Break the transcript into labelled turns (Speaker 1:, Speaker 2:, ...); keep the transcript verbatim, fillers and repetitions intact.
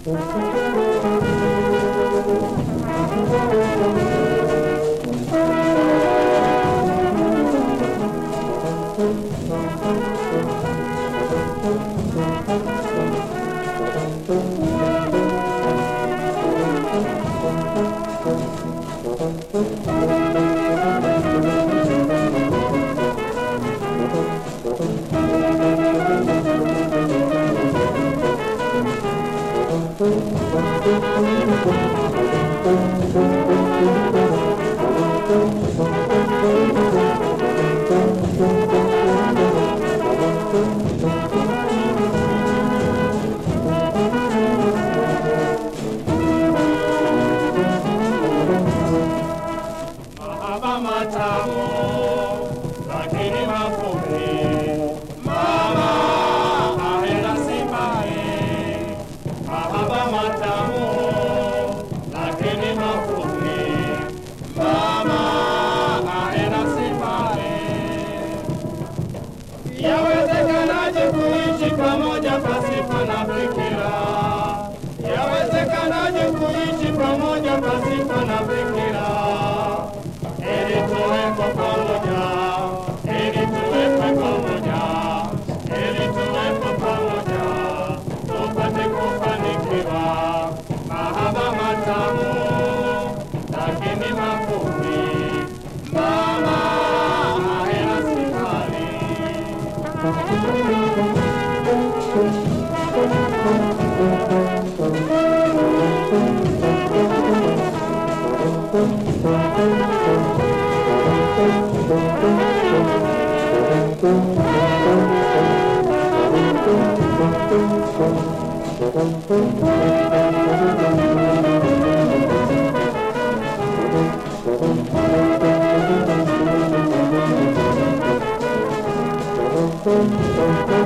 Speaker 1: Mahaba matamu lakini mafupi, mama ahera sipae. Mahaba matamu lakini mafupi, mama ahera sipae. Yawezekanaje kuishi pamoja pasipo na fikira? Yawezekanaje kuishi pamoja pasipo na fikira? Ili tuwepo pamoja, ili tuwepo pamoja, ili tuwepo pamoja, tupate kufanikiwa. Mahaba matamu lakini mafupi, mama ahera sifari.
Speaker 2: Thank you.